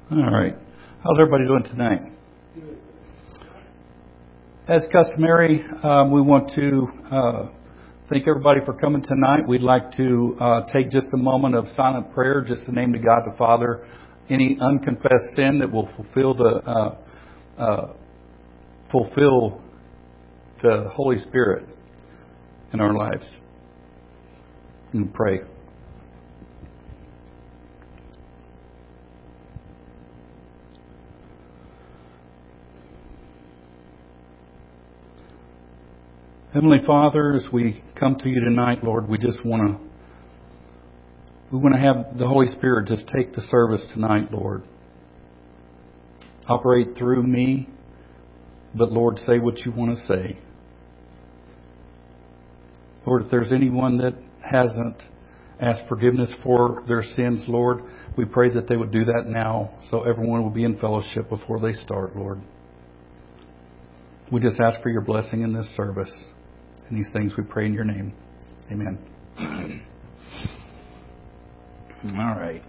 All right. How's everybody doing tonight? As customary, we want to thank everybody for coming tonight. We'd like to take just a moment of silent prayer, just to name to God the Father any unconfessed sin that will fulfill the Holy Spirit in our lives. And pray. Heavenly Father, as we come to you tonight, Lord, we want to have the Holy Spirit just take the service tonight, Lord. Operate through me, but Lord, say what you want to say. Lord, if there's anyone that hasn't asked forgiveness for their sins, Lord, we pray that they would do that now so everyone will be in fellowship before they start, Lord. We just ask for your blessing in this service. And these things we pray in your name. Amen. All right.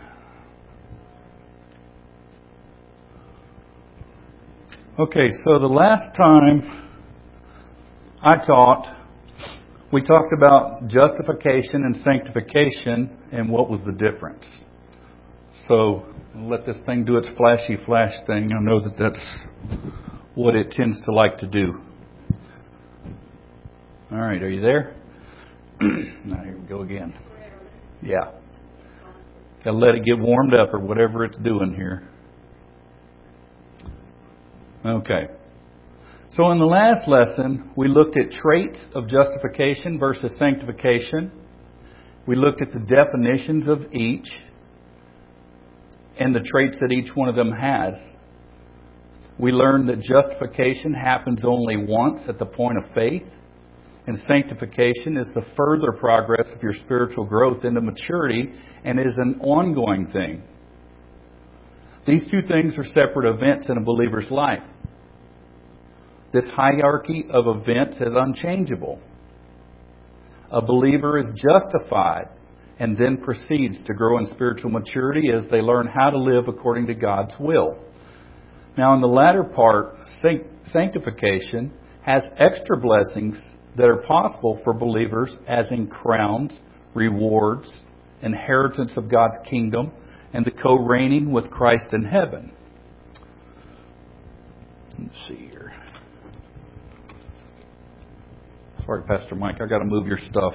Okay, so the last time I taught, we talked about justification and sanctification and what was the difference. So I'll let this thing do its flashy flash thing. I know that that's what it tends to like to do. All right, are you there? Now here we go again. Yeah. Got to let it get warmed up or whatever it's doing here. Okay. So in the last lesson, we looked at traits of justification versus sanctification. We looked at the definitions of each and the traits that each one of them has. We learned that justification happens only once at the point of faith. And sanctification is the further progress of your spiritual growth into maturity and is an ongoing thing. These two things are separate events in a believer's life. This hierarchy of events is unchangeable. A believer is justified and then proceeds to grow in spiritual maturity as they learn how to live according to God's will. Now, in the latter part, sanctification has extra blessings that are possible for believers, as in crowns, rewards, inheritance of God's kingdom, and the co-reigning with Christ in heaven. Let's see here. Sorry, Pastor Mike, I got to move your stuff.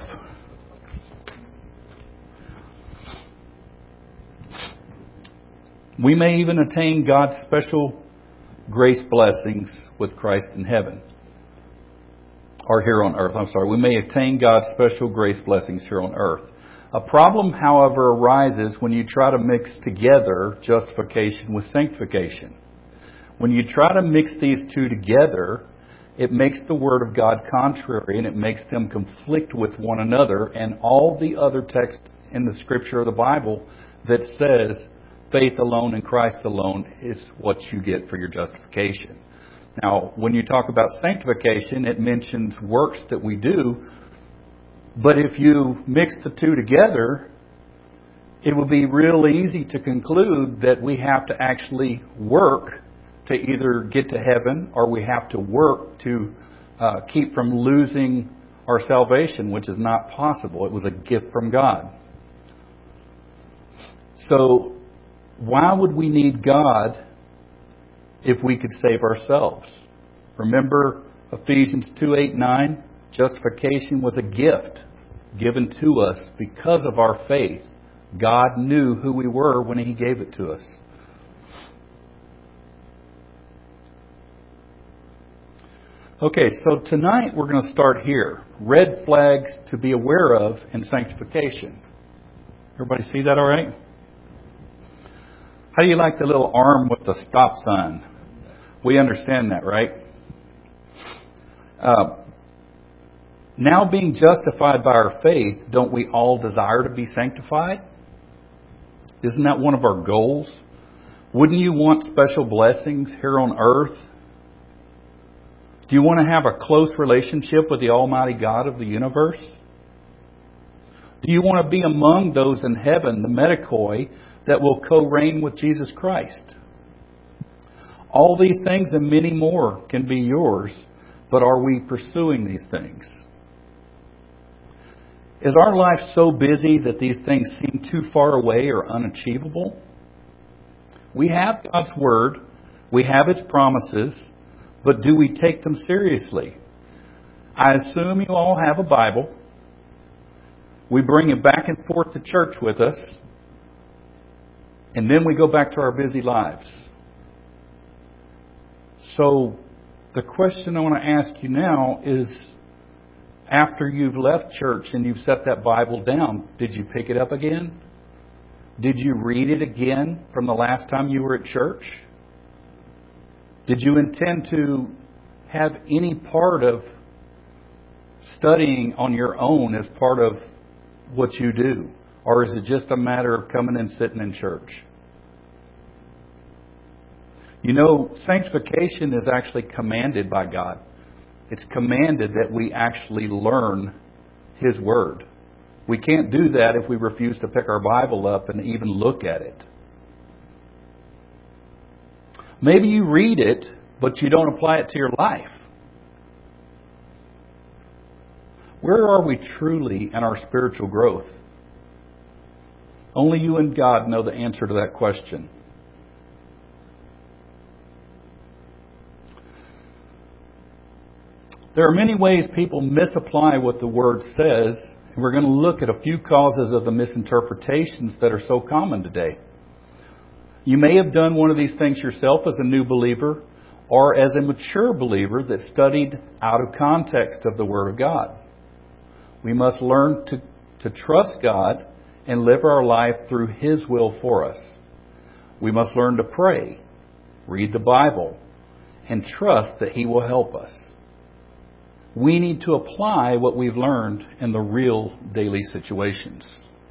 We may even attain God's special grace blessings with Christ in heaven. Or here on earth, we may attain God's special grace blessings here on earth. A problem, however, arises when you try to mix together justification with sanctification. When you try to mix these two together, it makes the Word of God contrary and it makes them conflict with one another and all the other texts in the Scripture of the Bible that says faith alone in Christ alone is what you get for your justification. Now, when you talk about sanctification, it mentions works that we do. But if you mix the two together, it would be real easy to conclude that we have to actually work to either get to heaven or we have to work to keep from losing our salvation, which is not possible. It was a gift from God. So, why would we need God if we could save ourselves? Remember Ephesians 2:8-9? Justification was a gift given to us because of our faith. God knew who we were when He gave it to us. Okay, so tonight we're going to start here. Red flags to be aware of in sanctification. Everybody see that all right? How do you like the little arm with the stop sign? We understand that, right? Now being justified by our faith, don't we all desire to be sanctified? Isn't that one of our goals? Wouldn't you want special blessings here on earth? Do you want to have a close relationship with the Almighty God of the universe? Do you want to be among those in heaven, the Medikoi, that will co-reign with Jesus Christ. All these things and many more can be yours, but are we pursuing these things? Is our life so busy that these things seem too far away or unachievable? We have God's Word, we have His promises, but do we take them seriously? I assume you all have a Bible. We bring it back and forth to church with us, and then we go back to our busy lives. So the question I want to ask you now is, after you've left church and you've set that Bible down, did you pick it up again? Did you read it again from the last time you were at church? Did you intend to have any part of studying on your own as part of what you do? Or is it just a matter of coming and sitting in church? You know, sanctification is actually commanded by God. It's commanded that we actually learn His Word. We can't do that if we refuse to pick our Bible up and even look at it. Maybe you read it, but you don't apply it to your life. Where are we truly in our spiritual growth? Only you and God know the answer to that question. There are many ways people misapply what the Word says, and we're going to look at a few causes of the misinterpretations that are so common today. You may have done one of these things yourself as a new believer or as a mature believer that studied out of context of the Word of God. We must learn to trust God and live our life through His will for us. We must learn to pray, read the Bible, and trust that He will help us. We need to apply what we've learned in the real daily situations.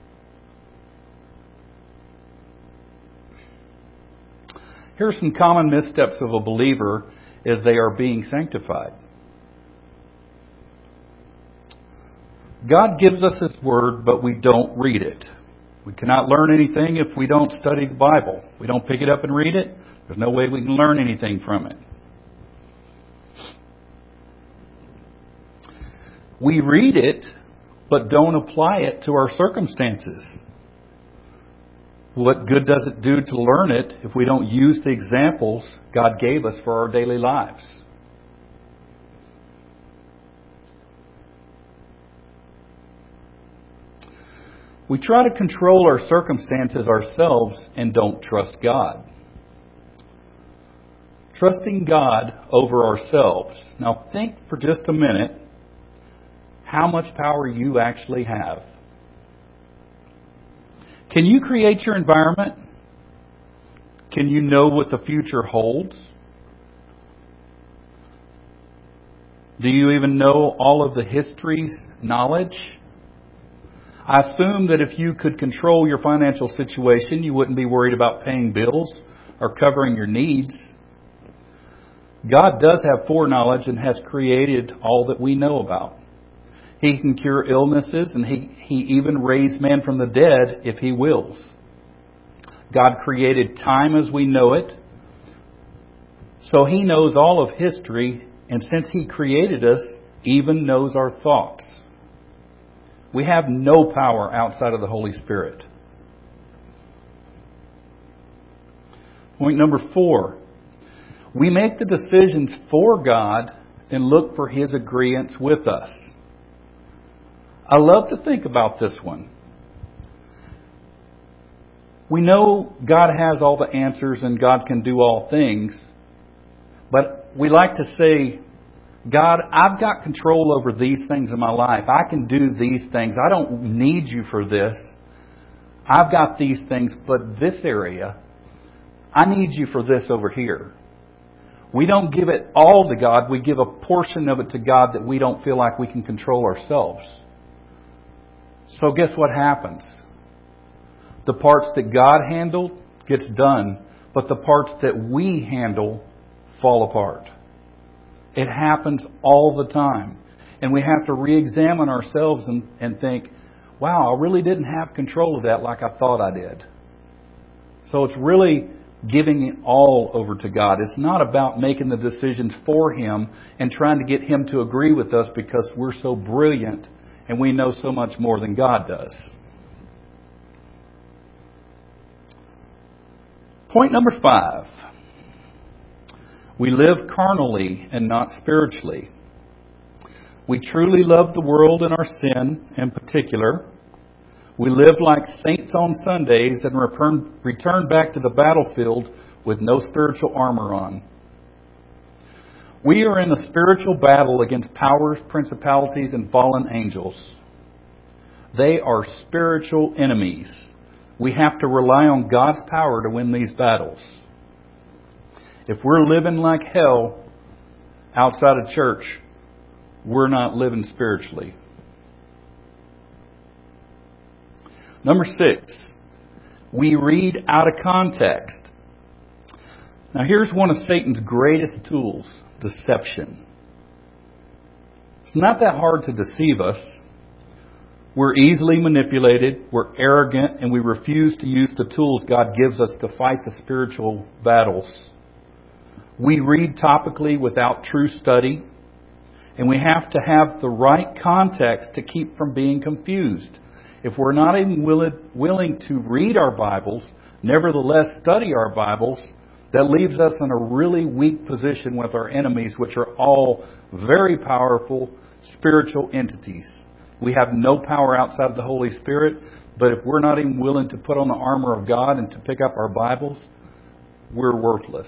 Here are some common missteps of a believer as they are being sanctified. God gives us His Word, but we don't read it. We cannot learn anything if we don't study the Bible. If we don't pick it up and read it, there's no way we can learn anything from it. We read it, but don't apply it to our circumstances. What good does it do to learn it if we don't use the examples God gave us for our daily lives? We try to control our circumstances ourselves and don't trust God. Trusting God over ourselves. Now think for just a minute how much power you actually have. Can you create your environment? Can you know what the future holds? Do you even know all of the history's knowledge? I assume that if you could control your financial situation, you wouldn't be worried about paying bills or covering your needs. God does have foreknowledge and has created all that we know about. He can cure illnesses, and He even raised man from the dead if He wills. God created time as we know it, so He knows all of history, and since He created us, even knows our thoughts. We have no power outside of the Holy Spirit. Point number 4. We make the decisions for God and look for His agreeance with us. I love to think about this one. We know God has all the answers and God can do all things, but we like to say, God, I've got control over these things in my life. I can do these things. I don't need you for this. I've got these things, but this area, I need you for this over here. We don't give it all to God. We give a portion of it to God that we don't feel like we can control ourselves. So guess what happens? The parts that God handled gets done, but the parts that we handle fall apart. It happens all the time. And we have to re-examine ourselves and think, wow, I really didn't have control of that like I thought I did. So it's really giving it all over to God. It's not about making the decisions for Him and trying to get Him to agree with us because we're so brilliant and we know so much more than God does. Point number 5. We live carnally and not spiritually. We truly love the world and our sin in particular. We live like saints on Sundays and return back to the battlefield with no spiritual armor on. We are in a spiritual battle against powers, principalities, and fallen angels. They are spiritual enemies. We have to rely on God's power to win these battles. If we're living like hell outside of church, we're not living spiritually. Number 6, we read out of context. Now here's one of Satan's greatest tools, deception. It's not that hard to deceive us. We're easily manipulated, we're arrogant, and we refuse to use the tools God gives us to fight the spiritual battles. We read topically without true study, and we have to have the right context to keep from being confused. If we're not even willing to read our Bibles, nevertheless study our Bibles, that leaves us in a really weak position with our enemies, which are all very powerful spiritual entities. We have no power outside of the Holy Spirit, but if we're not even willing to put on the armor of God and to pick up our Bibles, we're worthless.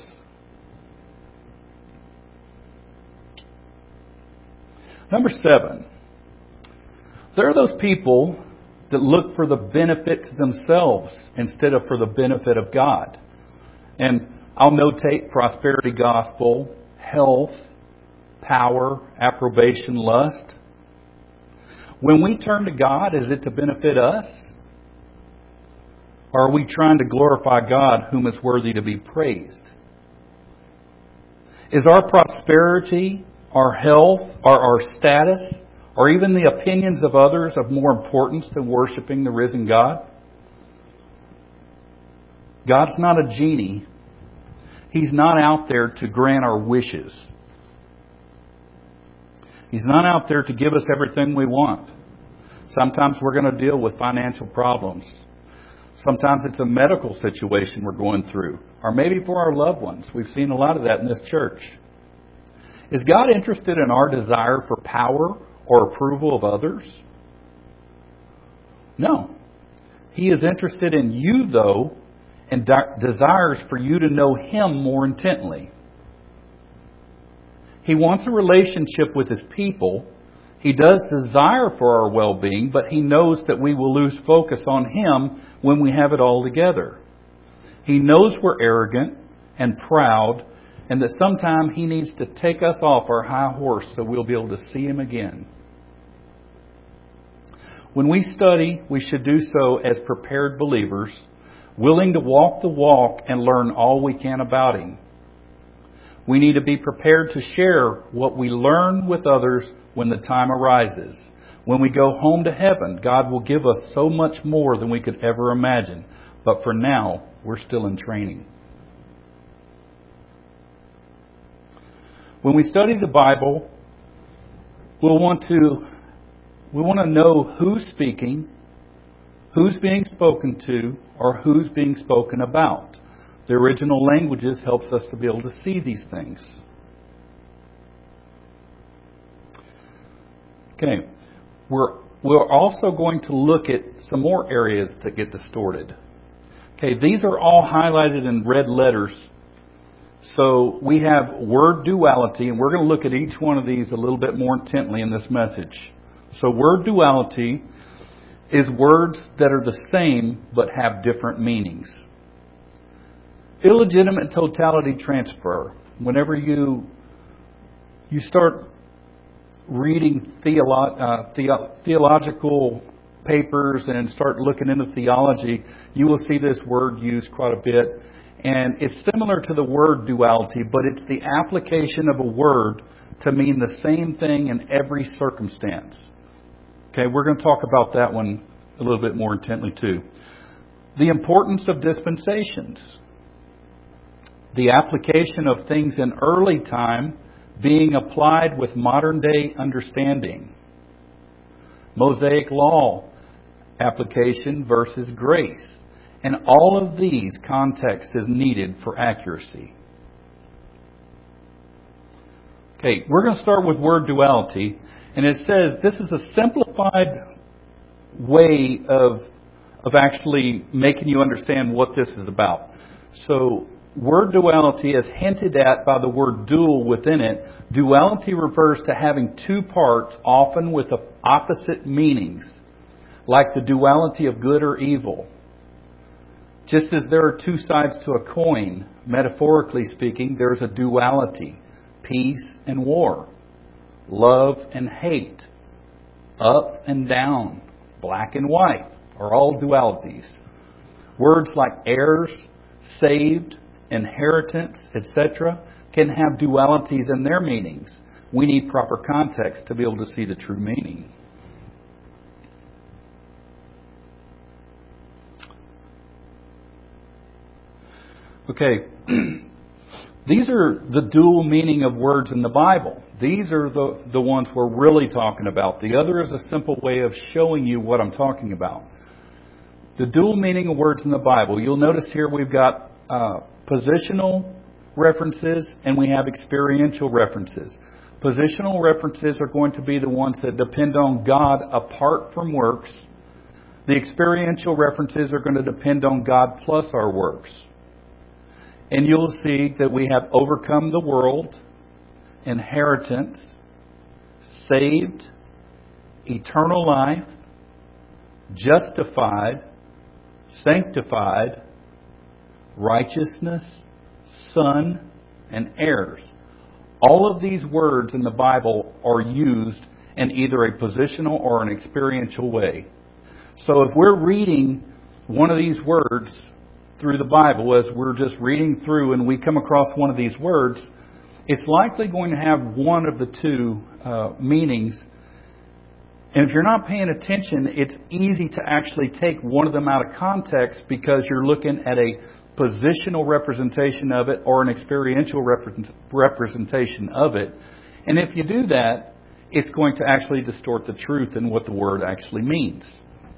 Number 7, there are those people that look for the benefit to themselves instead of for the benefit of God. And I'll notate prosperity gospel, health, power, approbation, lust. When we turn to God, is it to benefit us? Or are we trying to glorify God, whom is worthy to be praised? Is our prosperity, our health, or our status, or even the opinions of others of more importance than worshiping the risen God? God's not a genie. He's not out there to grant our wishes. He's not out there to give us everything we want. Sometimes we're going to deal with financial problems. Sometimes it's a medical situation we're going through. Or maybe for our loved ones. We've seen a lot of that in this church. Is God interested in our desire for power or approval of others? No. He is interested in you, though, and desires for you to know Him more intently. He wants a relationship with His people. He does desire for our well-being, but He knows that we will lose focus on Him when we have it all together. He knows we're arrogant and proud, and that sometime He needs to take us off our high horse so we'll be able to see Him again. When we study, we should do so as prepared believers, willing to walk the walk and learn all we can about Him. We need to be prepared to share what we learn with others when the time arises. When we go home to heaven, God will give us so much more than we could ever imagine. But for now, we're still in training. When we study the Bible, we want to know who's speaking, who's being spoken to, or who's being spoken about. The original languages helps us to be able to see these things. Okay, we're also going to look at some more areas that get distorted. Okay, these are all highlighted in red letters. So we have word duality, and we're going to look at each one of these a little bit more intently in this message. So word duality is words that are the same but have different meanings. Illegitimate totality transfer. Whenever you start reading theological papers and start looking into theology, you will see this word used quite a bit. And it's similar to the word duality, but it's the application of a word to mean the same thing in every circumstance. Okay, we're going to talk about that one a little bit more intently too. The importance of dispensations. The application of things in early time being applied with modern day understanding. Mosaic law application versus grace. And all of these, context is needed for accuracy. Okay, we're going to start with word duality. And it says this is a simplified way of actually making you understand what this is about. So, word duality is hinted at by the word dual within it. Duality refers to having two parts, often with opposite meanings, like the duality of good or evil. Just as there are two sides to a coin, metaphorically speaking, there's a duality, peace and war, love and hate, up and down, black and white, are all dualities. Words like heirs, saved, inheritance, etc. can have dualities in their meanings. We need proper context to be able to see the true meaning. Okay, these are the dual meaning of words in the Bible. These are the ones we're really talking about. The other is a simple way of showing you what I'm talking about. The dual meaning of words in the Bible. You'll notice here we've got positional references and we have experiential references. Positional references are going to be the ones that depend on God apart from works. The experiential references are going to depend on God plus our works. And you'll see that we have overcome the world, inheritance, saved, eternal life, justified, sanctified, righteousness, son, and heirs. All of these words in the Bible are used in either a positional or an experiential way. So if we're reading one of these words through the Bible, as we're just reading through and we come across one of these words, it's likely going to have one of the two meanings. And if you're not paying attention, it's easy to actually take one of them out of context because you're looking at a positional representation of it or an experiential representation of it. And if you do that, it's going to actually distort the truth in what the word actually means.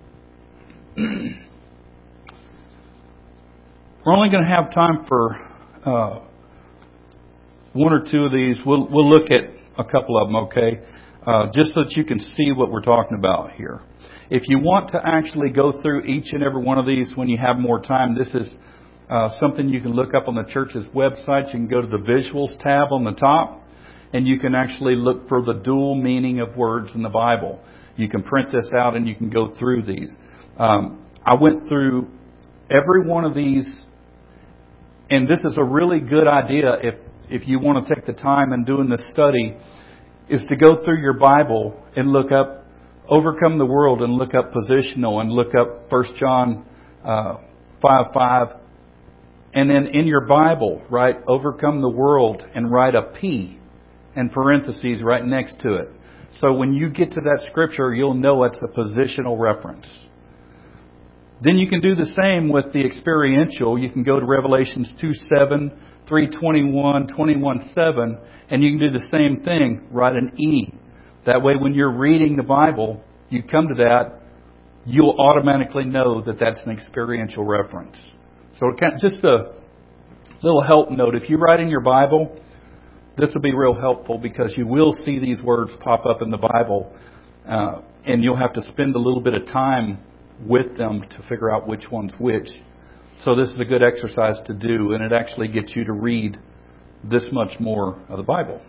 We're only going to have time for one or two of these. We'll look at a couple of them, okay? Just so that you can see what we're talking about here. If you want to actually go through each and every one of these when you have more time, this is something you can look up on the church's website. You can go to the Visuals tab on the top, and you can actually look for the dual meaning of words in the Bible. You can print this out and you can go through these. I went through every one of these, and this is a really good idea if you want to take the time in doing this study, is to go through your Bible and look up overcome the world and look up positional and look up 1 John 5:5. And then in your Bible, write overcome the world and write a P in parentheses right next to it. So when you get to that scripture, you'll know it's a positional reference. Then you can do the same with the experiential. You can go to Revelations 2:7, 3:21, 21:7, and you can do the same thing. Write an E. That way when you're reading the Bible, you come to that, you'll automatically know that that's an experiential reference. So just a little help note. If you write in your Bible, this will be real helpful because you will see these words pop up in the Bible, and you'll have to spend a little bit of time with them to figure out which one's which. So this is a good exercise to do, and it actually gets you to read this much more of the Bible.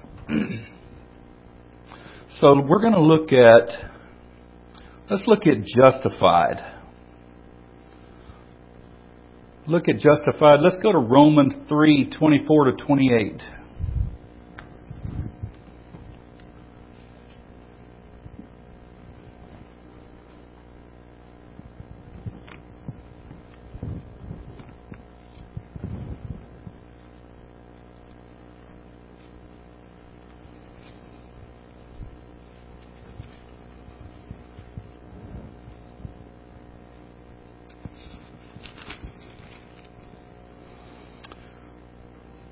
So we're going to let's look at justified. Look at justified. Let's go to Romans 3:24-28.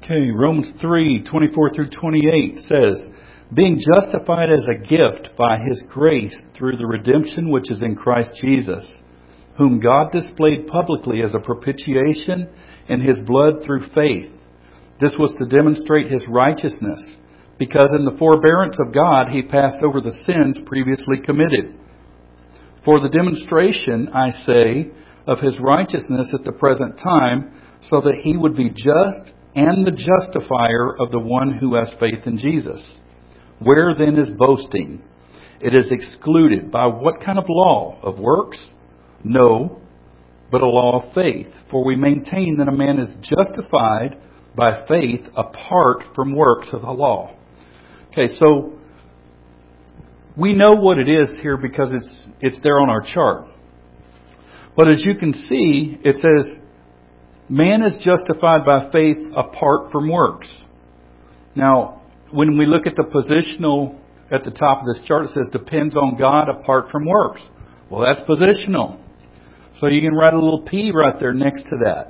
Okay, Romans 3:24 through 28 says, being justified as a gift by His grace through the redemption which is in Christ Jesus, whom God displayed publicly as a propitiation in His blood through faith. This was to demonstrate His righteousness, because in the forbearance of God He passed over the sins previously committed. For the demonstration, I say, of His righteousness at the present time, so that He would be just and the justifier of the one who has faith in Jesus. Where then is boasting? It is excluded. By what kind of law? Of works? No, but a law of faith. For we maintain that a man is justified by faith apart from works of the law. Okay, so we know what it is here because it's there on our chart. But as you can see, it says, man is justified by faith apart from works. Now, when we look at the positional at the top of this chart, it says depends on God apart from works. Well, that's positional. So you can write a little P right there next to that.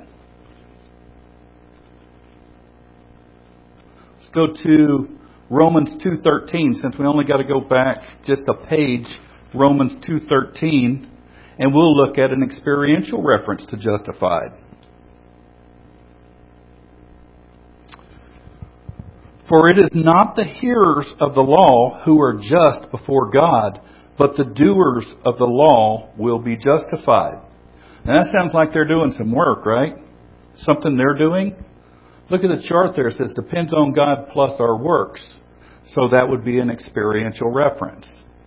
Let's go to Romans 2:13, since we only got to go back just a page, Romans 2:13, and we'll look at an experiential reference to justified. For it is not the hearers of the law who are just before God, but the doers of the law will be justified. Now that sounds like they're doing some work, right? Something they're doing. Look at the chart there. It says depends on God plus our works. So that would be an experiential reference.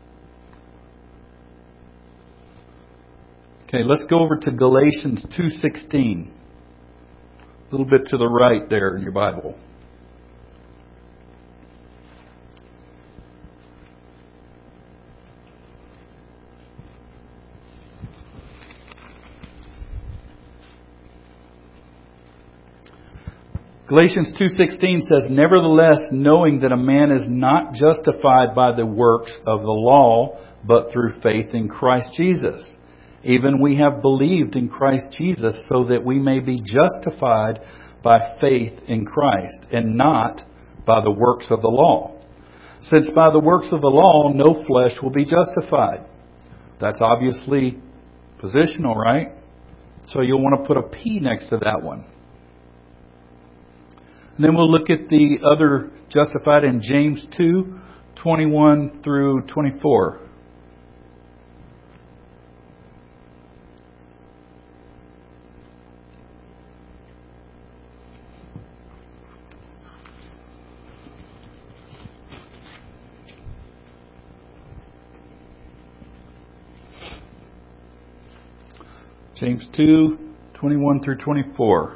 Okay, let's go over to Galatians 2:16. A little bit to the right there in your Bible. Galatians 2:16 says, nevertheless, knowing that a man is not justified by the works of the law, but through faith in Christ Jesus. Even we have believed in Christ Jesus so that we may be justified by faith in Christ and not by the works of the law. Since by the works of the law, no flesh will be justified. That's obviously positional, right? So you'll want to put a P next to that one. And then we'll look at the other justified in James 2:21 through 24. James 2:21 through 24.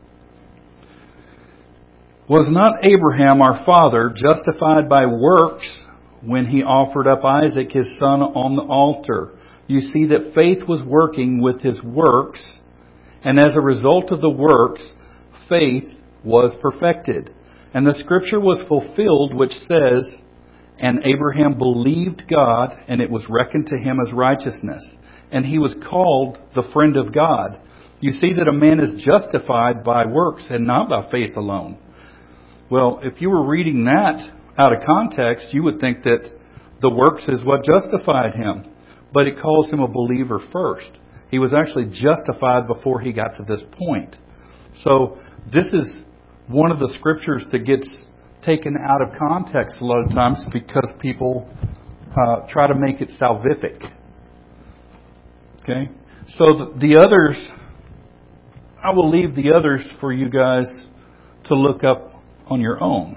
Was not Abraham our father justified by works when he offered up Isaac his son on the altar? You see that faith was working with his works, and as a result of the works, faith was perfected. And the scripture was fulfilled which says, and Abraham believed God, and it was reckoned to him as righteousness. And he was called the friend of God. You see that a man is justified by works and not by faith alone. Well, if you were reading that out of context, you would think that the works is what justified him. But it calls him a believer first. He was actually justified before he got to this point. So this is one of the scriptures that gets taken out of context a lot of times because people try to make it salvific. Okay? So the others, I will leave the others for you guys to look up on your own.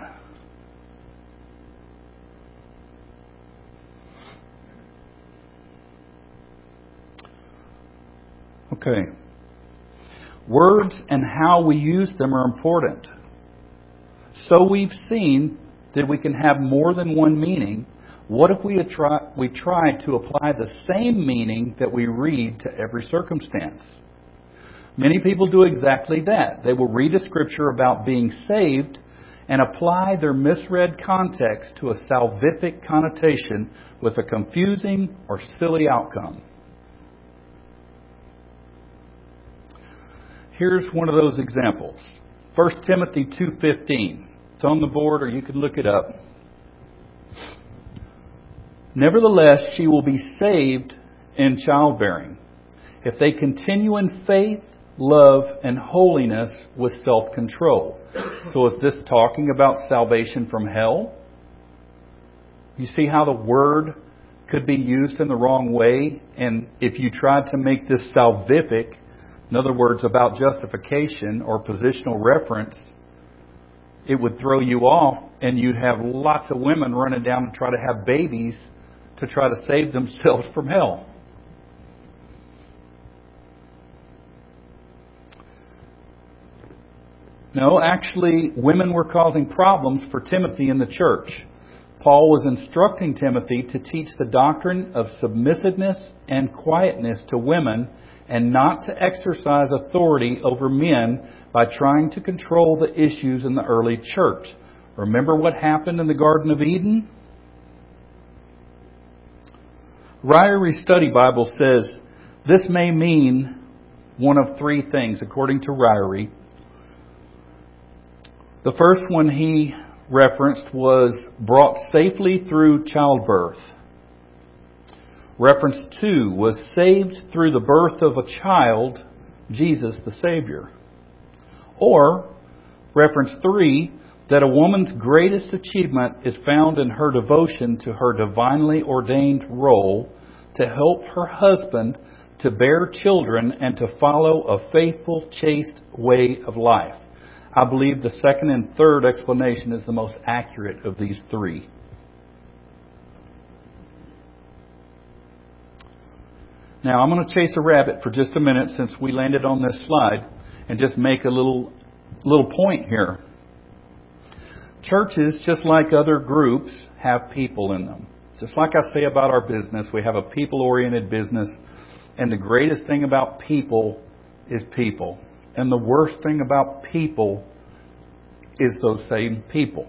Okay. Words and how we use them are important. So we've seen that we can have more than one meaning. What if we try to apply the same meaning that we read to every circumstance? Many people do exactly that. They will read a scripture about being saved and apply their misread context to a salvific connotation with a confusing or silly outcome. Here's one of those examples. 1 Timothy 2:15. It's on the board or you can look it up. Nevertheless, she will be saved in childbearing, if they continue in faith, love, and holiness with self-control. So is this talking about salvation from hell? You see how the word could be used in the wrong way? And if you tried to make this salvific, in other words, about justification or positional reference, it would throw you off and you'd have lots of women running down to try to have babies to try to save themselves from hell. No, actually, women were causing problems for Timothy in the church. Paul was instructing Timothy to teach the doctrine of submissiveness and quietness to women and not to exercise authority over men by trying to control the issues in the early church. Remember what happened in the Garden of Eden? Ryrie Study Bible says this may mean one of three things, according to Ryrie. The first one he referenced was brought safely through childbirth. Reference 2 was saved through the birth of a child, Jesus the Savior. Or, reference 3, that a woman's greatest achievement is found in her devotion to her divinely ordained role to help her husband to bear children and to follow a faithful, chaste way of life. I believe the second and third explanation is the most accurate of these three. Now, I'm going to chase a rabbit for just a minute since we landed on this slide and just make a little point here. Churches, just like other groups, have people in them. Just like I say about our business, we have a people-oriented business, and the greatest thing about people is people. And the worst thing about people is those same people.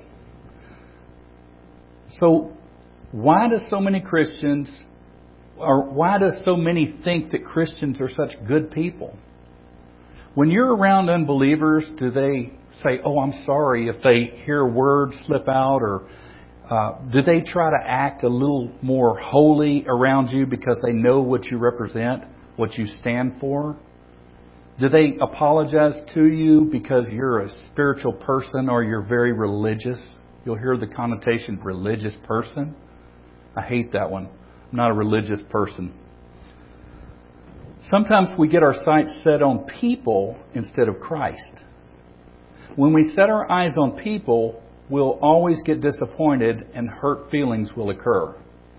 So why do so many Christians, or why do so many think that Christians are such good people? When you're around unbelievers, do they say, "Oh, I'm sorry," if they hear words slip out? Or do they try to act a little more holy around you because they know what you represent, what you stand for? Do they apologize to you because you're a spiritual person or you're very religious? You'll hear the connotation religious person. I hate that one. I'm not a religious person. Sometimes we get our sights set on people instead of Christ. When we set our eyes on people, we'll always get disappointed and hurt feelings will occur.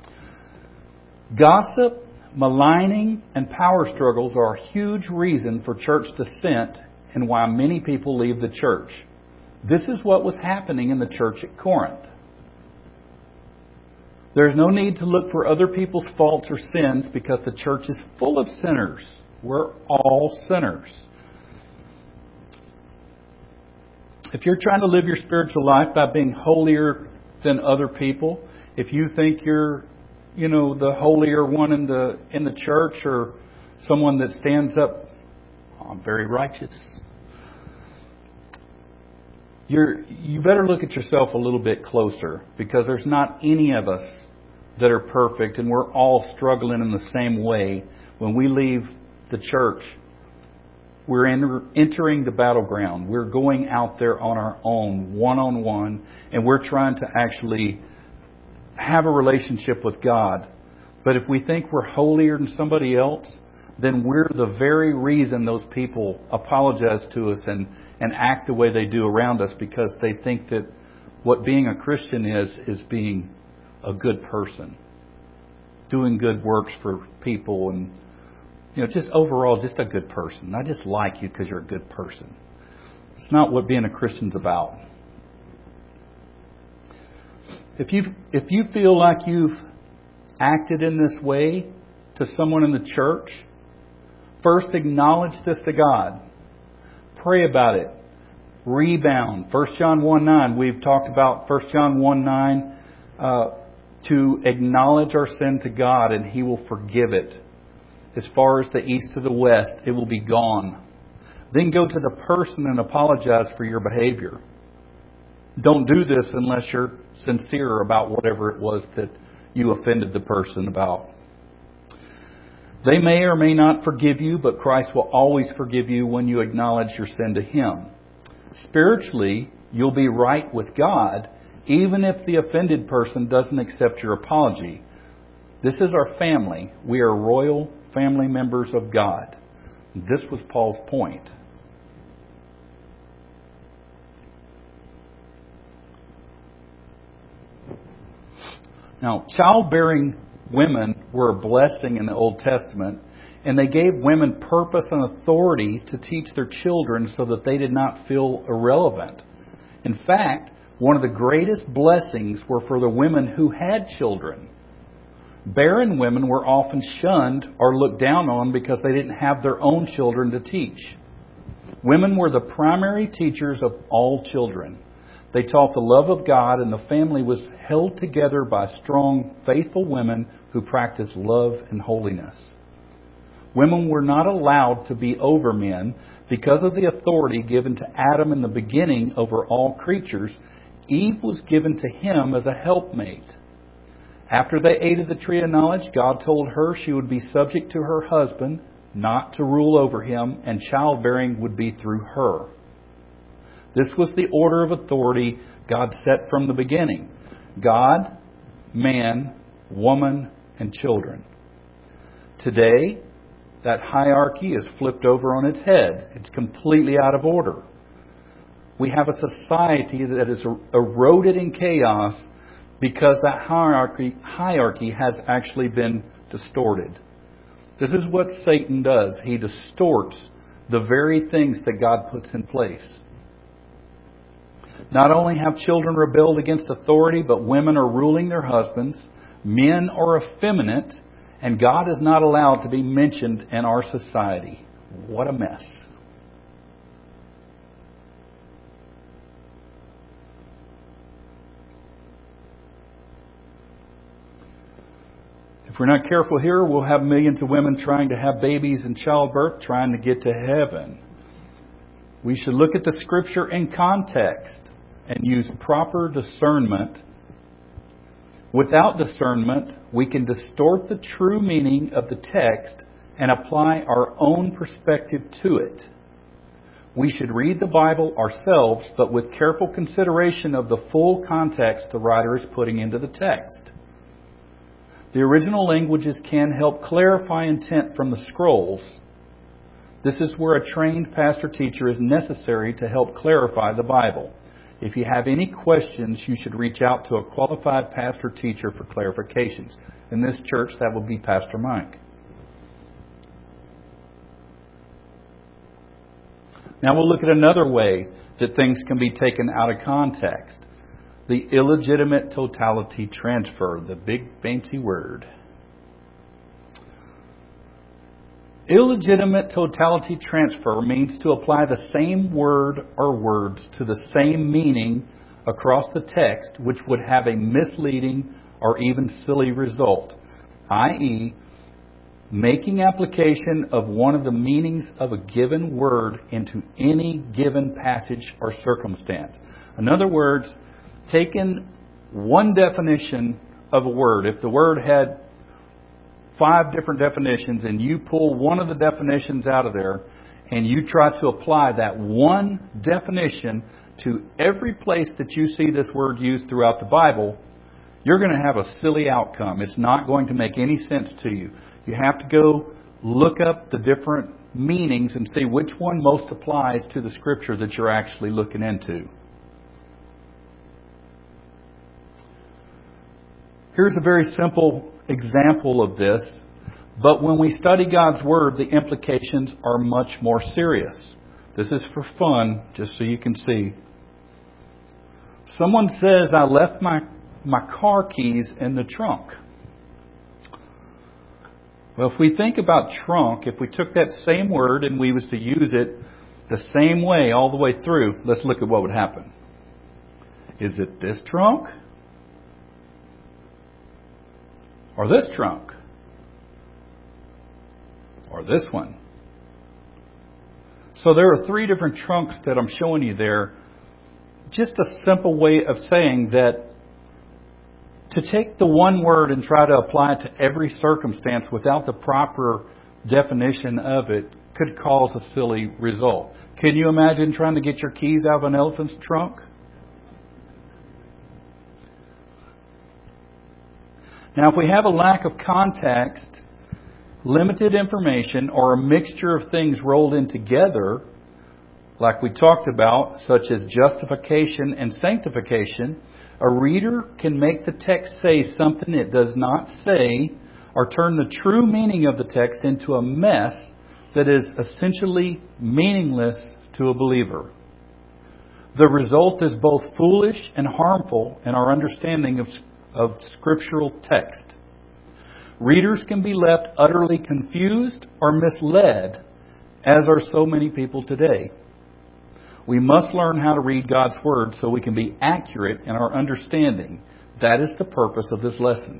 Gossip, maligning, and power struggles are a huge reason for church dissent and why many people leave the church. This is what was happening in the church at Corinth. There's no need to look for other people's faults or sins because the church is full of sinners. We're all sinners. If you're trying to live your spiritual life by being holier than other people, if you think you're the holier one in the church, or someone that stands up, I'm very righteous. You better look at yourself a little bit closer, because there's not any of us that are perfect, and we're all struggling in the same way. When we leave the church, we're entering the battleground. We're going out there on our own, one-on-one, and we're trying to actually have a relationship with God. But if we think we're holier than somebody else, then we're the very reason those people apologize to us and act the way they do around us, because they think that what being a Christian is being a good person, doing good works for people, and just overall just a good person. I just like you because you're a good person. It's not what being a Christian's about. If you feel like you've acted in this way to someone in the church, first acknowledge this to God. Pray about it. Rebound. 1 John 1:9. We've talked about 1 John 1:9 to acknowledge our sin to God and He will forgive it. As far as the east to the west, it will be gone. then go to the person and apologize for your behavior. Don't do this unless you're sincere about whatever it was that you offended the person about. They may or may not forgive you, but Christ will always forgive you when you acknowledge your sin to Him. Spiritually, you'll be right with God, even if the offended person doesn't accept your apology. This is our family. We are royal family members of God. This was Paul's point. Now, childbearing women were a blessing in the Old Testament, and they gave women purpose and authority to teach their children so that they did not feel irrelevant. In fact, one of the greatest blessings were for the women who had children. Barren women were often shunned or looked down on because they didn't have their own children to teach. Women were the primary teachers of all children. They taught the love of God, and the family was held together by strong, faithful women who practiced love and holiness. Women were not allowed to be over men because of the authority given to Adam in the beginning over all creatures. Eve was given to him as a helpmate. After they ate of the tree of knowledge, God told her she would be subject to her husband, not to rule over him, and childbearing would be through her. This was the order of authority God set from the beginning: God, man, woman, and children. Today, that hierarchy is flipped over on its head. It's completely out of order. We have a society that is eroded in chaos because that hierarchy has actually been distorted. This is what Satan does. He distorts the very things that God puts in place. Not only have children rebelled against authority, but women are ruling their husbands. Men are effeminate, and God is not allowed to be mentioned in our society. What a mess. If we're not careful here, we'll have millions of women trying to have babies in childbirth, trying to get to heaven. We should look at the Scripture in context and use proper discernment. Without discernment, we can distort the true meaning of the text and apply our own perspective to it. We should read the Bible ourselves, but with careful consideration of the full context the writer is putting into the text. The original languages can help clarify intent from the scrolls. This is where a trained pastor-teacher is necessary to help clarify the Bible. If you have any questions, you should reach out to a qualified pastor-teacher for clarifications. In this church, that would be Pastor Mike. Now we'll look at another way that things can be taken out of context. The illegitimate totality transfer, the big fancy word. Illegitimate totality transfer means to apply the same word or words to the same meaning across the text, which would have a misleading or even silly result, i.e., making application of one of the meanings of a given word into any given passage or circumstance. In other words, taking one definition of a word. If the word had 5 different definitions and you pull one of the definitions out of there and you try to apply that one definition to every place that you see this word used throughout the Bible, you're going to have a silly outcome. It's not going to make any sense to you. You have to go look up the different meanings and see which one most applies to the Scripture that you're actually looking into. Here's a very simple example of this, but when we study God's Word, the implications are much more serious. This is for fun, just so you can see. Someone says, I left my car keys in the trunk. Well, if we think about trunk, if we took that same word and we was to use it the same way all the way through, let's look at what would happen. Is it this trunk? Or this trunk? Or this one? So there are three different trunks that I'm showing you there. Just a simple way of saying that to take the one word and try to apply it to every circumstance without the proper definition of it could cause a silly result. Can you imagine trying to get your keys out of an elephant's trunk? Now, if we have a lack of context, limited information, or a mixture of things rolled in together, like we talked about, such as justification and sanctification, a reader can make the text say something it does not say, or turn the true meaning of the text into a mess that is essentially meaningless to a believer. The result is both foolish and harmful in our understanding of scriptural text. Readers can be left utterly confused or misled, as are so many people today. We must learn how to read God's Word so we can be accurate in our understanding. That is the purpose of this lesson.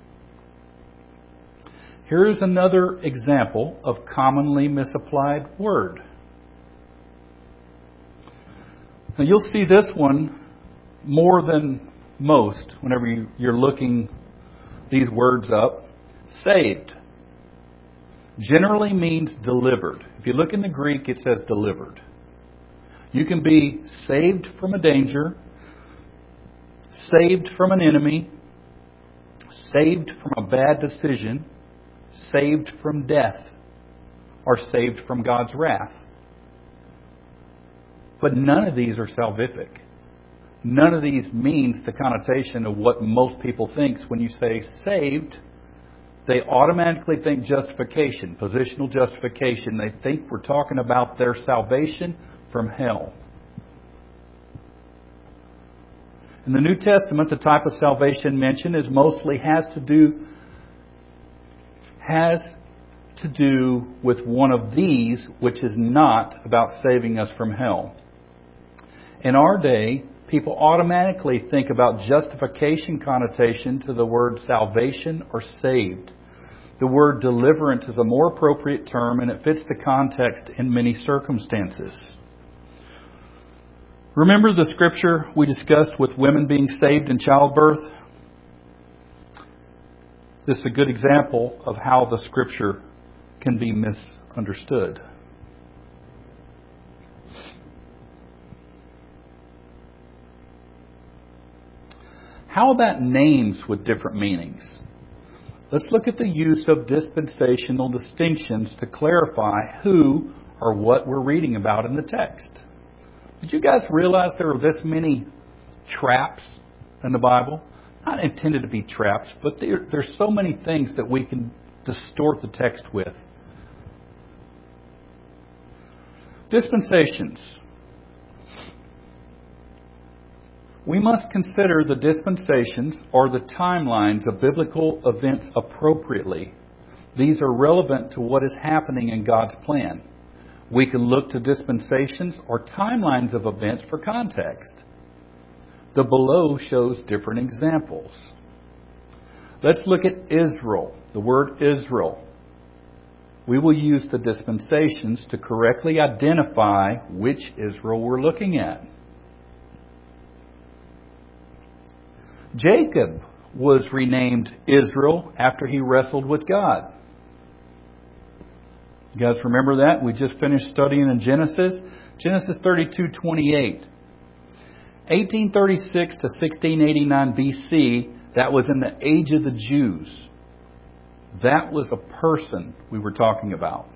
Here is another example of commonly misapplied word. Now you'll see this one more than most whenever you're looking these words up. Saved generally means delivered. If you look in the Greek, it says delivered. You can be saved from a danger, saved from an enemy, saved from a bad decision, saved from death, or saved from God's wrath. But none of these are salvific. None of these means the connotation of what most people think. When you say saved, they automatically think justification, positional justification. They think we're talking about their salvation from hell. In the New Testament, the type of salvation mentioned is mostly has to do with one of these, which is not about saving us from hell. In our day, people automatically think about justification connotation to the word salvation or saved. The word deliverance is a more appropriate term, and it fits the context in many circumstances. Remember the scripture we discussed with women being saved in childbirth? This is a good example of how the scripture can be misunderstood. How about names with different meanings? Let's look at the use of dispensational distinctions to clarify who or what we're reading about in the text. Did you guys realize there are this many traps in the Bible? Not intended to be traps, but there's so many things that we can distort the text with. Dispensations. We must consider the dispensations or the timelines of biblical events appropriately. These are relevant to what is happening in God's plan. We can look to dispensations or timelines of events for context. The below shows different examples. Let's look at Israel, the word Israel. We will use the dispensations to correctly identify which Israel we're looking at. Jacob was renamed Israel after he wrestled with God. You guys remember that? We just finished studying in Genesis. Genesis 32:28. 1836 to 1689 BC, that was in the age of the Jews. That was a person we were talking about.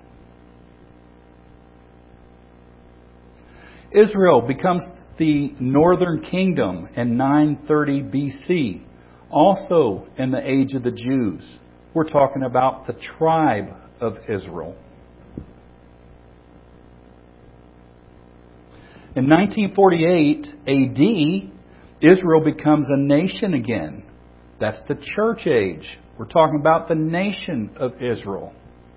Israel becomes the northern kingdom in 930 BC, also in the age of the Jews. We're talking about the tribe of Israel. In 1948 AD, Israel becomes a nation again. That's the church age. We're talking about the nation of Israel.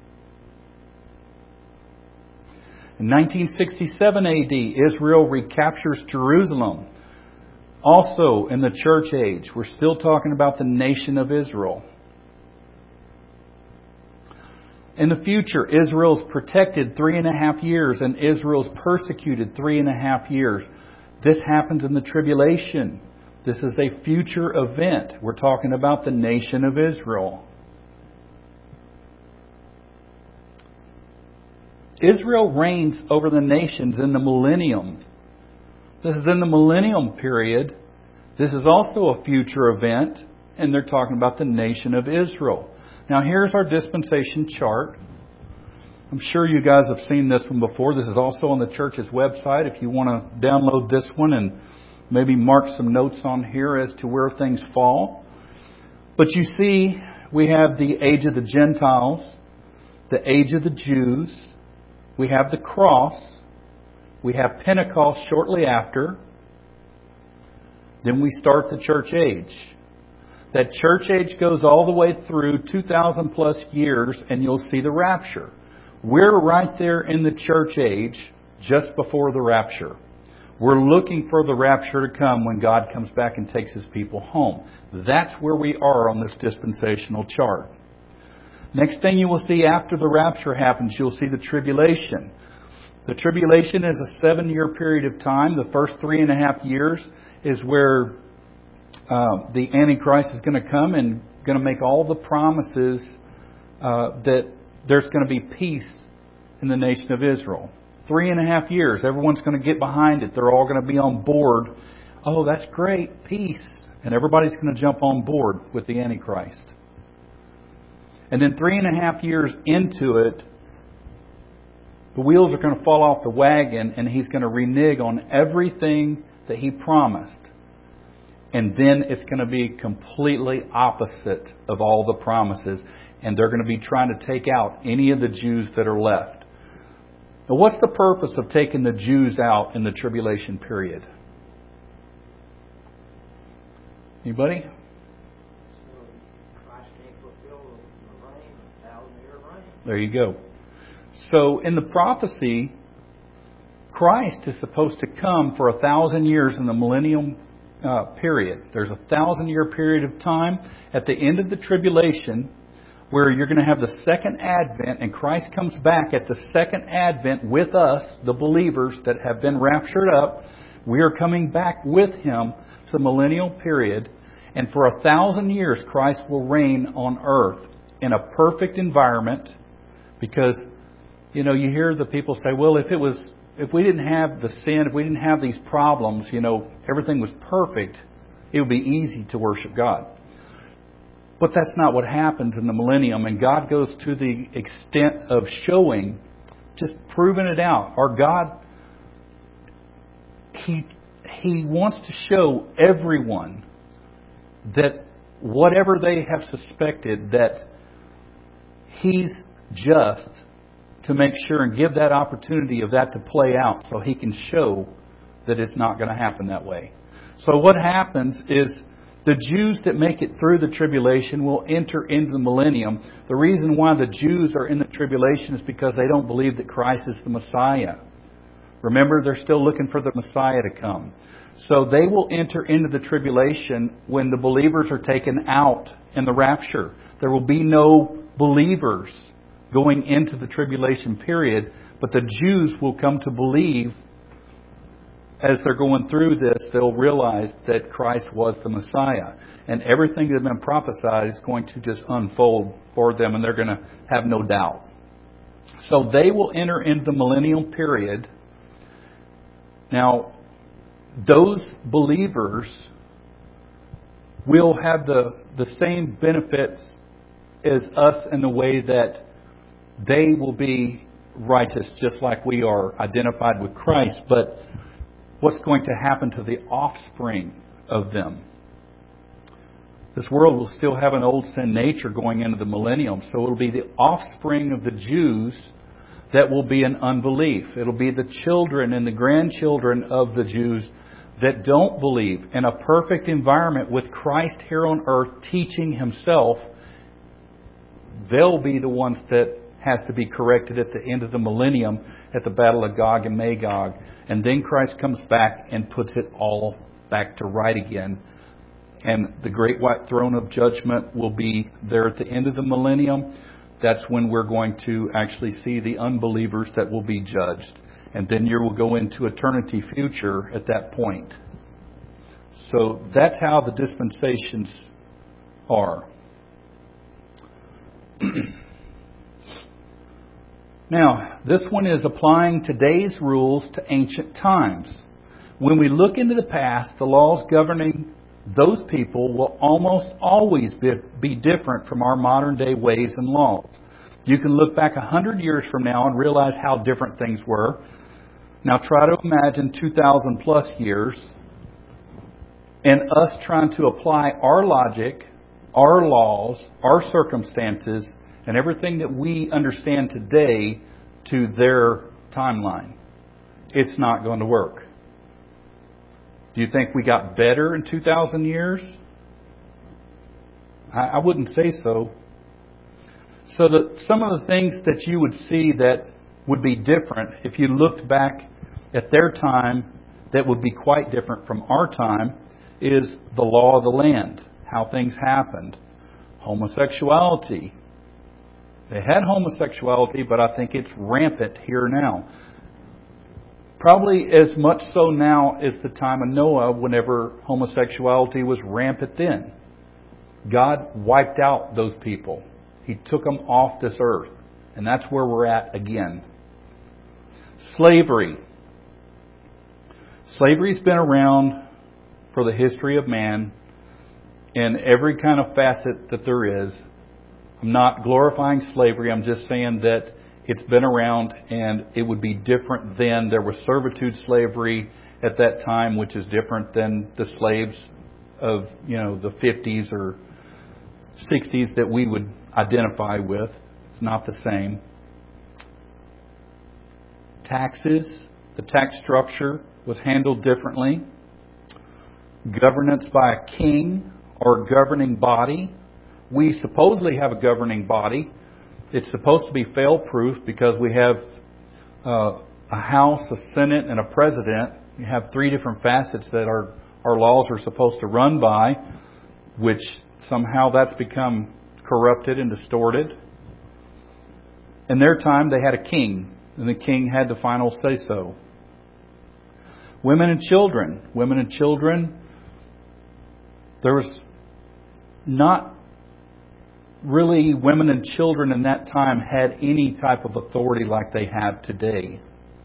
In 1967 AD, Israel recaptures Jerusalem. Also in the church age, we're still talking about the nation of Israel. In the future, Israel's protected 3.5 years and Israel's persecuted 3.5 years. This happens in the tribulation. This is a future event. We're talking about the nation of Israel. Israel reigns over the nations in the millennium. This is in the millennium period. This is also a future event, and they're talking about the nation of Israel. Now here's our dispensation chart. I'm sure you guys have seen this one before. This is also on the church's website if you want to download this one and maybe mark some notes on here as to where things fall. But you see, we have the age of the Gentiles, the age of the Jews, we have the cross, we have Pentecost shortly after, then we start the church age. That church age goes all the way through 2,000 plus years, and you'll see the rapture. We're right there in the church age just before the rapture. We're looking for the rapture to come when God comes back and takes His people home. That's where we are on this dispensational chart. Next thing you will see after the rapture happens, you'll see the tribulation. The tribulation is a 7-year period of time. The first 3.5 years is where the Antichrist is going to come and going to make all the promises that there's going to be peace in the nation of Israel. 3.5 years. Everyone's going to get behind it. They're all going to be on board. Oh, that's great. Peace. And everybody's going to jump on board with the Antichrist. And then 3.5 years into it, the wheels are going to fall off the wagon and he's going to renege on everything that he promised. And then it's going to be completely opposite of all the promises. And they're going to be trying to take out any of the Jews that are left. Now, what's the purpose of taking the Jews out in the tribulation period? Anybody? Christ can't fulfill the reign, a 1,000-year reign. There you go. So in the prophecy, Christ is supposed to come for 1,000 years in the millennium period. There's a 1,000-year period of time at the end of the tribulation where you're going to have the second advent, and Christ comes back at the second advent with us, the believers that have been raptured up. We are coming back with Him to the millennial period, and for 1,000 years Christ will reign on earth in a perfect environment. Because, you know, you hear the people say, well, if we didn't have the sin, if we didn't have these problems, you know, everything was perfect, it would be easy to worship God. But that's not what happens in the millennium. And God goes to the extent of showing, just proving it out. Our God, He wants to show everyone that whatever they have suspected, that He's just to make sure and give that opportunity of that to play out so He can show that it's not going to happen that way. So what happens is the Jews that make it through the tribulation will enter into the millennium. The reason why the Jews are in the tribulation is because they don't believe that Christ is the Messiah. Remember, they're still looking for the Messiah to come. So they will enter into the tribulation when the believers are taken out in the rapture. There will be no believers going into the tribulation period, but the Jews will come to believe. As they're going through this, they'll realize that Christ was the Messiah. And everything that had been prophesied is going to just unfold for them, and they're going to have no doubt. So they will enter into the millennial period. Now, those believers will have the same benefits as us in the way that they will be righteous just like we are, identified with Christ. But what's going to happen to the offspring of them? This world will still have an old sin nature going into the millennium. So it'll be the offspring of the Jews that will be in unbelief. It'll be the children and the grandchildren of the Jews that don't believe. In a perfect environment with Christ here on earth teaching Himself, they'll be the ones that has to be corrected at the end of the millennium at the Battle of Gog and Magog. And then Christ comes back and puts it all back to right again. And the great white throne of judgment will be there at the end of the millennium. that's when we're going to actually see the unbelievers that will be judged. And then you will go into eternity future at that point. So that's how the dispensations are. Now, this one is applying today's rules to ancient times. When we look into the past, the laws governing those people will almost always be different from our modern day ways and laws. You can look back 100 years from now and realize how different things were. Now try to imagine 2,000 plus years and us trying to apply our logic, our laws, our circumstances, and everything that we understand today to their timeline. It's not going to work. Do you think we got better in 2,000 years? I wouldn't say so. So some of the things that you would see that would be different if you looked back at their time that would be quite different from our time is the law of the land, how things happened. Homosexuality. They had homosexuality, but I think it's rampant here now. Probably as much so now as the time of Noah, whenever homosexuality was rampant then. God wiped out those people. He took them off this earth. And that's where we're at again. Slavery. Slavery's been around for the history of man in every kind of facet that there is. I'm not glorifying slavery. I'm just saying that it's been around and it would be different then. There was servitude slavery at that time, which is different than the slaves of, the 50s or 60s that we would identify with. It's not the same. Taxes. The tax structure was handled differently. Governance by a king or governing body. We supposedly have a governing body. It's supposed to be fail-proof because we have a House, a Senate, and a President. You have three different facets that our laws are supposed to run by, which somehow that's become corrupted and distorted. In their time, they had a king, and the king had the final say-so. Women and children. Women and children, there was not really women and children in that time had any type of authority like they have today.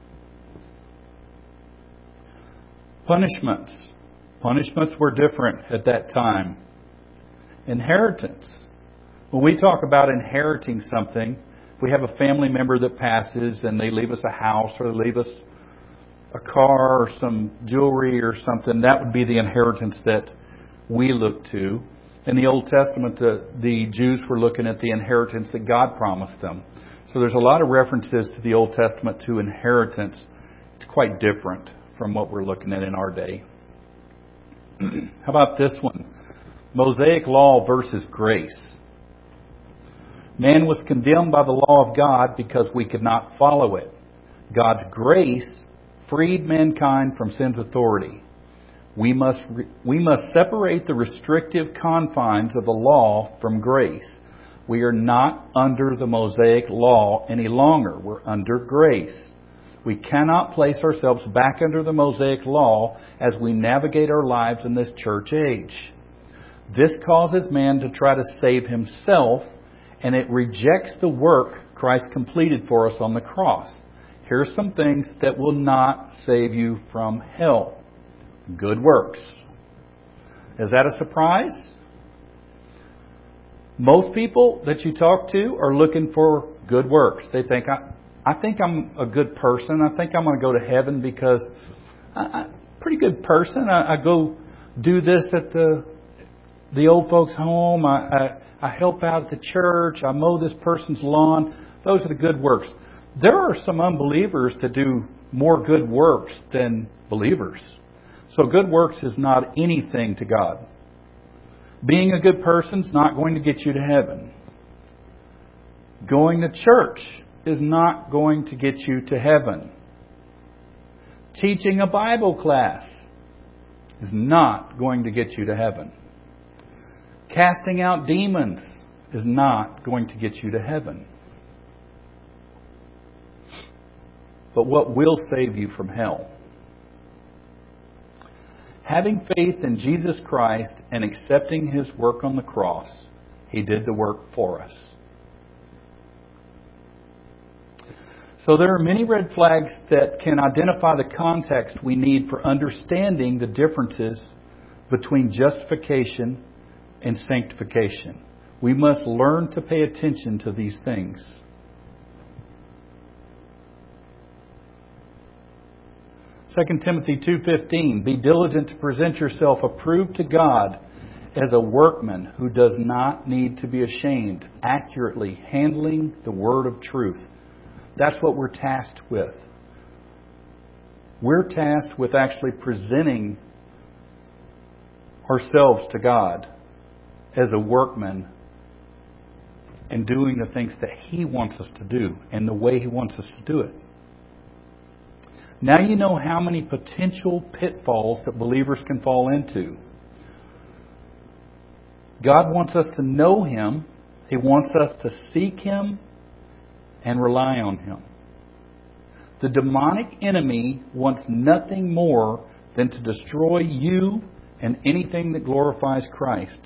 Punishments. Punishments were different at that time. Inheritance. When we talk about inheriting something, if we have a family member that passes and they leave us a house or they leave us a car or some jewelry or something, that would be the inheritance that we look to. In the Old Testament, the Jews were looking at the inheritance that God promised them. So there's a lot of references to the Old Testament to inheritance. It's quite different from what we're looking at in our day. How about this one? Mosaic law versus grace. Man was condemned by the law of God because we could not follow it. God's grace freed mankind from sin's authority. We must separate the restrictive confines of the law from grace. We are not under the Mosaic law any longer. We're under grace. We cannot place ourselves back under the Mosaic law as we navigate our lives in this church age. This causes man to try to save himself, and it rejects the work Christ completed for us on the cross. Here's some things that will not save you from hell. Good works. Is that a surprise? Most people that you talk to are looking for good works. They think, I think I'm a good person. I think I'm going to go to heaven because I'm a pretty good person. I go do this at the old folks' home. I help out at the church. I mow this person's lawn. Those are the good works. There are some unbelievers that do more good works than believers. So good works is not anything to God. Being a good person is not going to get you to heaven. Going to church is not going to get you to heaven. Teaching a Bible class is not going to get you to heaven. Casting out demons is not going to get you to heaven. But what will save you from hell? Having faith in Jesus Christ and accepting His work on the cross, He did the work for us. So there are many red flags that can identify the context we need for understanding the differences between justification and sanctification. We must learn to pay attention to these things. 2 Timothy 2:15, be diligent to present yourself approved to God as a workman who does not need to be ashamed, accurately handling the word of truth. That's what we're tasked with. We're tasked with actually presenting ourselves to God as a workman and doing the things that He wants us to do and the way He wants us to do it. Now you know how many potential pitfalls that believers can fall into. God wants us to know Him. He wants us to seek Him and rely on Him. The demonic enemy wants nothing more than to destroy you and anything that glorifies Christ.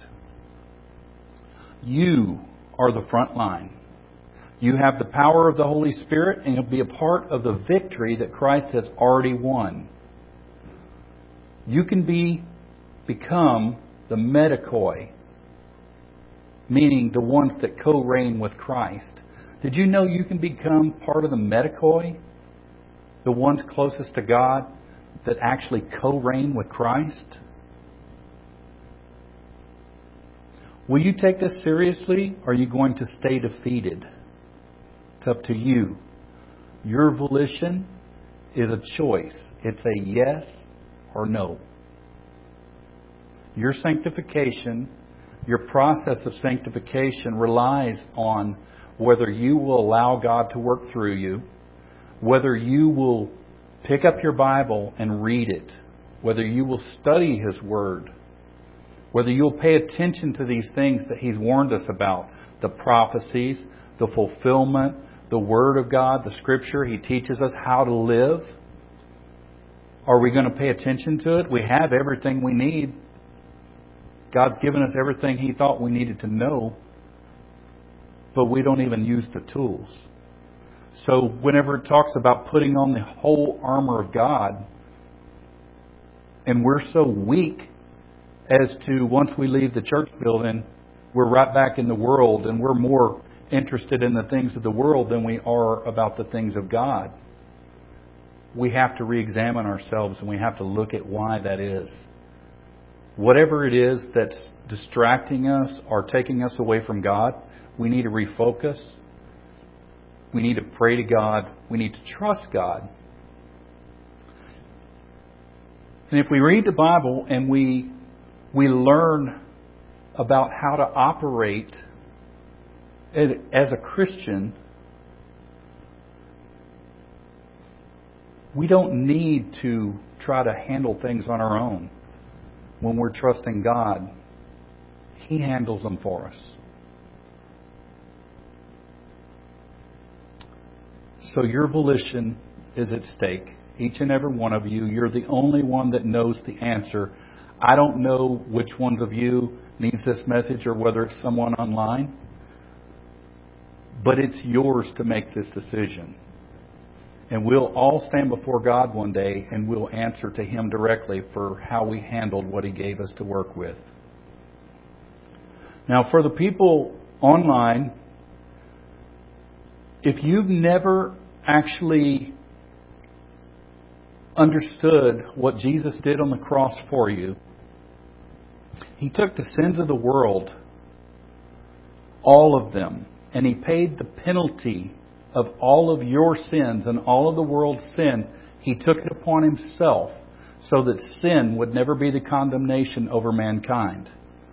You are the front line. You have the power of the Holy Spirit, and you'll be a part of the victory that Christ has already won. You can become the medikoi, meaning the ones that co-reign with Christ. Did you know you can become part of the medikoi, the ones closest to God that actually co-reign with Christ? Will you take this seriously, or are you going to stay defeated? It's up to you. Your volition is a choice. It's a yes or no. Your sanctification, your process of sanctification relies on whether you will allow God to work through you, whether you will pick up your Bible and read it, whether you will study His Word, whether you'll pay attention to these things that He's warned us about, the prophecies, the fulfillment, the Word of God, the Scripture. He teaches us how to live. Are we going to pay attention to it? We have everything we need. God's given us everything He thought we needed to know, but we don't even use the tools. So whenever it talks about putting on the whole armor of God, and we're so weak as to once we leave the church building, we're right back in the world, and we're more interested in the things of the world than we are about the things of God. We have to re-examine ourselves, and we have to look at why that is. Whatever it is that's distracting us or taking us away from God, we need to refocus. We need to pray to God. We need to trust God. And if we read the Bible and we learn about how to operate as a Christian, we don't need to try to handle things on our own. When we're trusting God, He handles them for us. So your volition is at stake. Each and every one of you, you're the only one that knows the answer. I don't know which one of you needs this message or whether it's someone online. But it's yours to make this decision. And we'll all stand before God one day and we'll answer to Him directly for how we handled what He gave us to work with. Now, for the people online, if you've never actually understood what Jesus did on the cross for you, He took the sins of the world, all of them, and He paid the penalty of all of your sins and all of the world's sins. He took it upon Himself so that sin would never be the condemnation over mankind.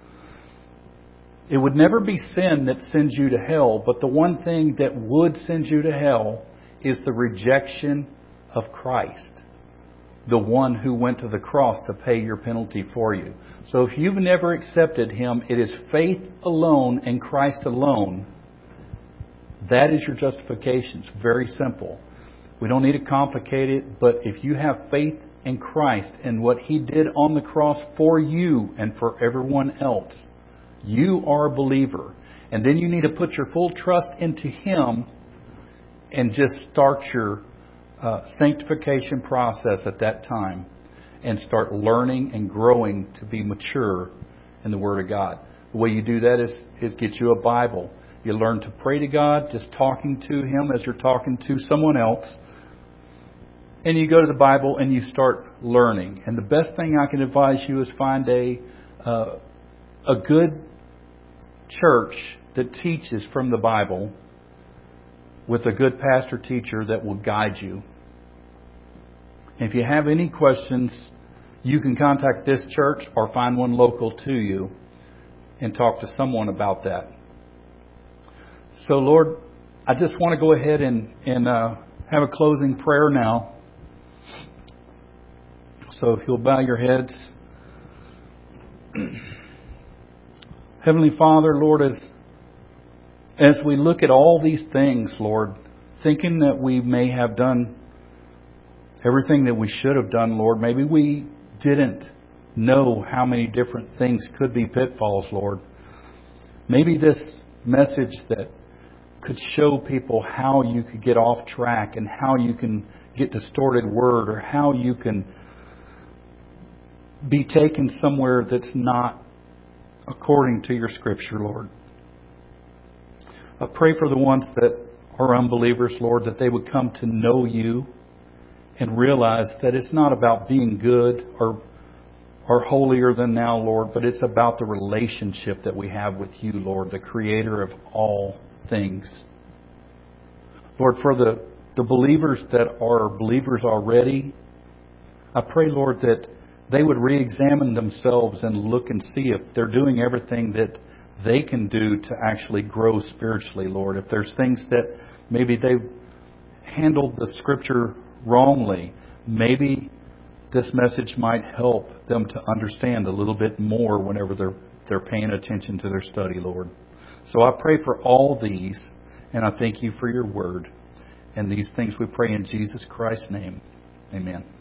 It would never be sin that sends you to hell, but the one thing that would send you to hell is the rejection of Christ. the one who went to the cross to pay your penalty for you. So if you've never accepted Him, it is faith alone and Christ alone. That is your justification. It's very simple. We don't need to complicate it, but if you have faith in Christ and what He did on the cross for you and for everyone else, you are a believer. And then you need to put your full trust into Him and just start your sanctification process at that time and start learning and growing to be mature in the Word of God. The way you do that is get you a Bible. You learn to pray to God, just talking to Him as you're talking to someone else. And you go to the Bible and you start learning. And the best thing I can advise you is find a good church that teaches from the Bible with a good pastor teacher that will guide you. If you have any questions, you can contact this church or find one local to you and talk to someone about that. So, Lord, I just want to go ahead and have a closing prayer now. So if you'll bow your heads. Heavenly Father, Lord, as we look at all these things, Lord, thinking that we may have done everything that we should have done, Lord, maybe we didn't know how many different things could be pitfalls, Lord. Maybe this message that could show people how you could get off track and how you can get distorted word or how you can be taken somewhere that's not according to your Scripture, Lord. I pray for the ones that are unbelievers, Lord, that they would come to know you and realize that it's not about being good or holier than thou, Lord, but it's about the relationship that we have with you, Lord, the Creator of all things. Lord, for the believers that are believers already, I pray, Lord, that they would re-examine themselves and look and see if they're doing everything that they can do to actually grow spiritually, Lord. If there's things that maybe they've handled the Scripture wrongly, maybe this message might help them to understand a little bit more whenever they're paying attention to their study, Lord. So I pray for all these, and I thank you for your word. And these things we pray in Jesus Christ's name. Amen.